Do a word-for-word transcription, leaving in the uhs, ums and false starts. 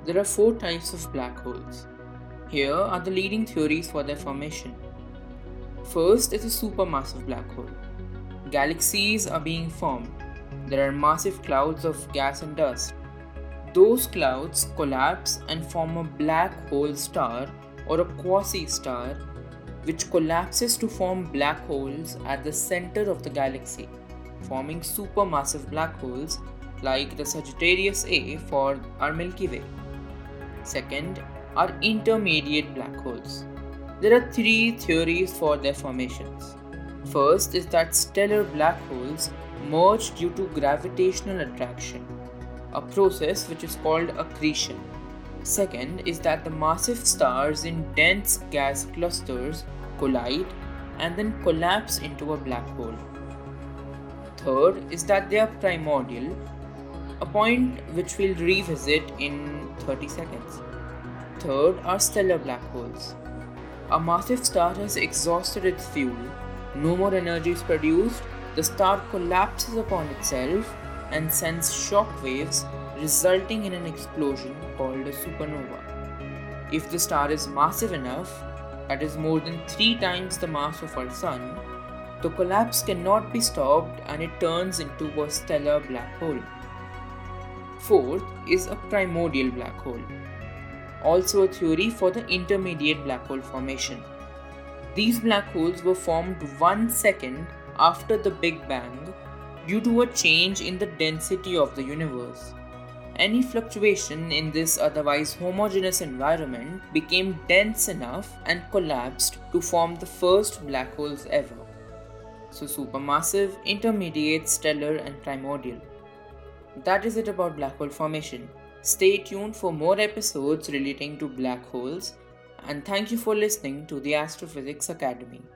There are four types of black holes. Here are the leading theories for their formation. First is a supermassive black hole. Galaxies are being formed. There are massive clouds of gas and dust. Those clouds collapse and form a black hole star or a quasi-star, which collapses to form black holes at the center of the galaxy, forming supermassive black holes like the Sagittarius A for our Milky Way. Second are intermediate black holes. There are three theories for their formations. First is that stellar black holes merge due to gravitational attraction, a process which is called accretion. Second is that the massive stars in dense gas clusters collide and then collapse into a black hole. Third is that they are primordial, a point which we'll revisit in thirty seconds. Third are stellar black holes. A massive star has exhausted its fuel, no more energy is produced, the star collapses upon itself and sends shock waves, resulting in an explosion called a supernova. If the star is massive enough, that is more than three times the mass of our Sun, the collapse cannot be stopped and it turns into a stellar black hole. Fourth is a primordial black hole, also a theory for the intermediate black hole formation. These black holes were formed one second after the Big Bang due to a change in the density of the universe. Any fluctuation in this otherwise homogeneous environment became dense enough and collapsed to form the first black holes ever. So supermassive, intermediate, stellar and primordial. That is it about black hole formation. Stay tuned for more episodes relating to black holes, and thank you for listening to the Astrophysics Academy.